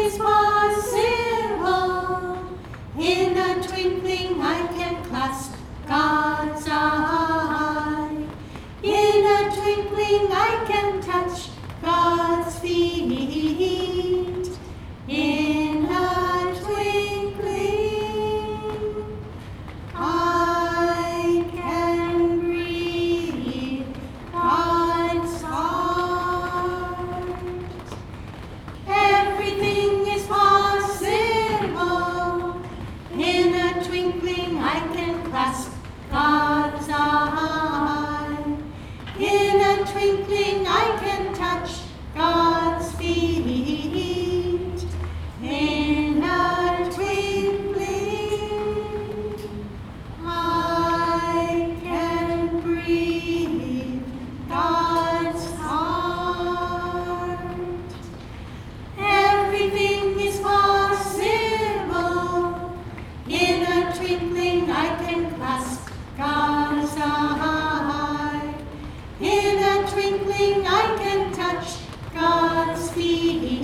is possible. In a twinkling I can clasp God's eye. In a twinkling I can touch God's feet. In a twinkling I can breathe God's heart. Everything is possible. In a twinkling I can clasp God's eye. In a twinkling I can touch God's feet. In a twinkling I can breathe God's heart. Everything is possible. In a twinkling I can clasp God's eye. In a twinkling I can touch God's feet.